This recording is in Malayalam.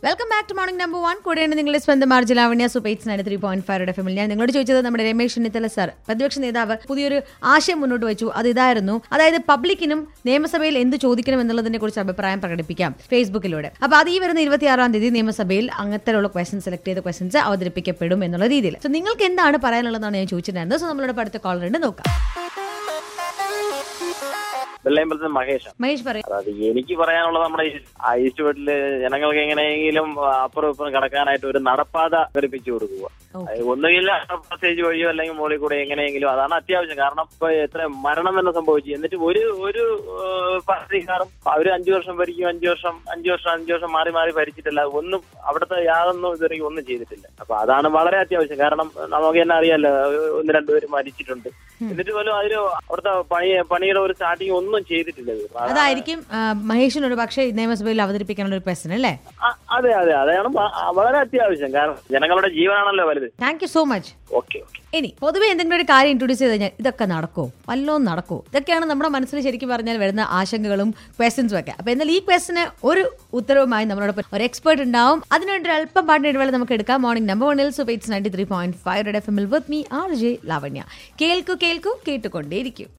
Welcome back to morning number 1. കൂടെയാണ് നിങ്ങളുടെ സ്വന്തം മാർജിൽ ലാവണ്യ സുപേറ്റ്സ് 93.5 FM. ഞാൻ നിങ്ങളോട് ചോദിച്ചത് നമ്മുടെ രമേശ് ചെന്നിത്തല സാർ, പ്രതിപക്ഷ നേതാവ്, പുതിയൊരു ആശയം മുന്നോട്ട് വെച്ചു. അത് ഇതായിരുന്നു, അതായത് പബ്ലിക്കിനും നിയമസഭയിൽ എന്ത് ചോദിക്കണം എന്നുള്ളതിനെ കുറിച്ച് അഭിപ്രായം പ്രകടിപ്പിക്കാം ഫേസ്ബുക്കിലൂടെ. അപ്പോൾ അത് ഈ വരുന്ന 26-ാം തീയതി നിയമസഭയിൽ അങ്ങനത്തെയുള്ള ക്വസ്റ്റ്യൻസ്, സെലക്ട് ചെയ്ത ക്വസ്റ്റ്യൻസ് അവതരിപ്പിക്കപ്പെടും എന്നുള്ള രീതിയിൽ. സോ നിങ്ങൾക്ക് എന്താണ് പറയാനുള്ളതെന്നാണ് ഞാൻ ചോദിച്ചിട്ടുണ്ടായിരുന്നത്. സോ നമ്മളോട് അടുത്ത കോളർ ഉണ്ട്, നോക്കാം. മഹേഷ് പറയും. അതായത് എനിക്ക് പറയാനുള്ളത്, നമ്മുടെ ഈസ്റ്റ് വീട്ടില് ജനങ്ങൾക്ക് എങ്ങനെയെങ്കിലും അപ്പുറം ഇപ്പുറം കടക്കാനായിട്ട് ഒരു നടപ്പാത ഘടിപ്പിച്ചു കൊടുക്കുക. ഒന്നുകില്ല സ്റ്റേജ് വഴിയോ അല്ലെങ്കിൽ മുകളിൽ കൂടെ എങ്ങനെയെങ്കിലും, അതാണ് അത്യാവശ്യം. കാരണം ഇപ്പൊ എത്ര മരണം തന്നെ സംഭവിച്ചു. എന്നിട്ട് ഒരു പാർട്ടിക്കാരും അവര് 5 വർഷം ഭരിക്കും, 5 വർഷം മാറി മാറി ഭരിച്ചിട്ടില്ല. ഒന്നും അവിടുത്തെ യാതൊന്നും ഇതുവരെ ഒന്നും ചെയ്തിട്ടില്ല. അപ്പൊ അതാണ് വളരെ അത്യാവശ്യം. കാരണം നമുക്ക് തന്നെ അറിയാലോ, 1-2 പേര് മരിച്ചിട്ടുണ്ട്. എന്നിട്ട് പോലും അതിന് അവിടുത്തെ പണിയുടെ ഒരു സ്റ്റാർട്ടിങ് ഒന്നും ചെയ്തിട്ടില്ല. അതായിരിക്കും മഹേഷിനൊരു പക്ഷേ നിയമസഭയിൽ അവതരിപ്പിക്കാനുള്ള ഒരു പ്രശ്നം അല്ലേ? അതെ, അതാണ് വളരെ അത്യാവശ്യം. കാരണം ജനങ്ങളുടെ ജീവനാണല്ലോ വലുത്. Thank you so much. Okay. ഇനി പൊതുവെ എന്തെങ്കിലും ഒരു കാര്യം ഇൻട്രൊഡ്യൂസ് ചെയ്ത് കഴിഞ്ഞാൽ ഇതൊക്കെ നടക്കുമോ, വല്ലോം നടക്കുമോ, ഇതൊക്കെയാണ് നമ്മുടെ മനസ്സിൽ ശരിക്കും പറഞ്ഞാൽ വരുന്ന ആശങ്കകളും ക്വസ്റ്റ്യൻസും ഒക്കെ. അപ്പൊ എന്നാൽ ഈ ക്വസ്റ്റിന് ഒരു ഉത്തരവുമായി നമ്മളോടൊപ്പം ഒരു എക്സ്പേർട്ട് ഉണ്ടാവും. അതിനുവേണ്ടി ഒരു അല്പം പാട്ടിന് ഇടവേള നമുക്ക് എടുക്കാം. മോർണിംഗ് നമ്പർ 1 സുപേറ്റ്സ് 93.5 FM with me RJ Lavanya. കേൾക്കൂ കേട്ടുകൊണ്ടേയിരിക്കും.